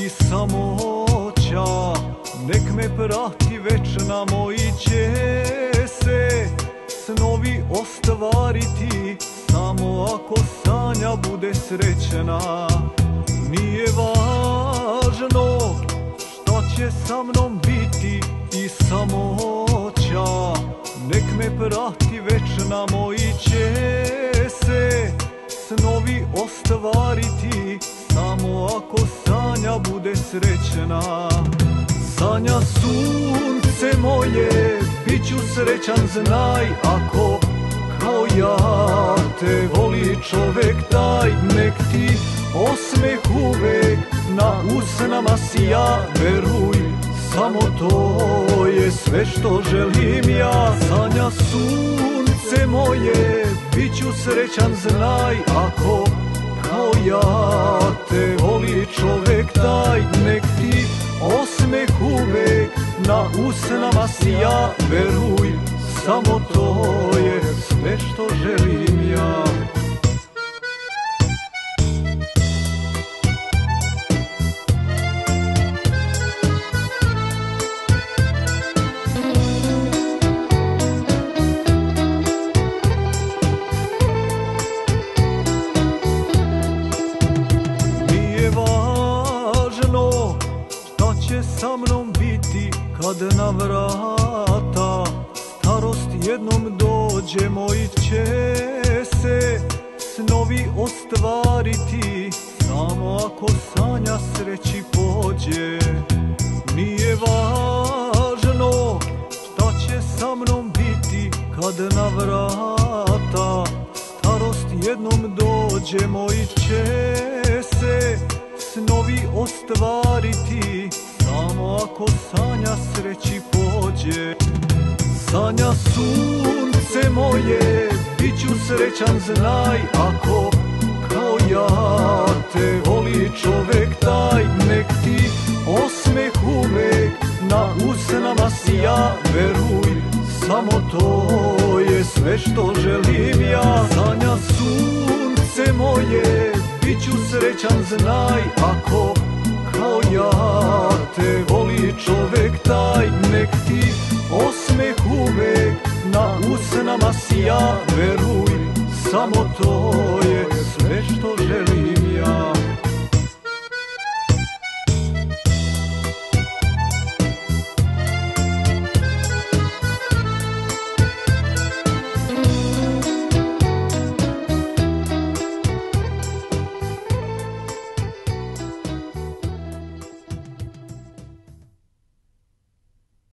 i samoća, nek me prati večna, moji će se snovi ostvariti samo ako Sanja bude srećna. Nije važno šta će sa mnom biti i samoća, nek me prati večna, moji će se snovi ostvariti samo ako Sanja bude srećna. Sanja, sunce moje, bit ću srećan, znaj, ako kao ja te voli čovek taj. Nek ti osmeh uvek na usnama sija, veruj, samo to je sve što želim ja. Sanja, sunce moje, bit ću srećan, znaj, ako kao ja te voli čovek taj. Nek ti osmeh uvek na usnama sija, veruj, samo to je sve što želim ja. Nije važno šta će sa mnom biti kad na vrata starost jednom dođe, moji će se snovi ostvariti samo ako Sanja sreći pođe. Nije važno šta će sa mnom biti kad na vrata starost jednom dođe, moji će se snovi ostvariti samo ako Sanja sreći pođe. Sanja, sunce moje, bit ću srećan, znaj, ako kao ja te voli čovek taj. Nek ti osmeh uvek na usnama sija, veruj, samo to je sve što želim ja. Sanja, sunce moje, bit ću srećan, znaj, ako kao ja te voli čovek taj. Nek ti osmeh uvek na usnama sija, veruj, samo to je sve što želim.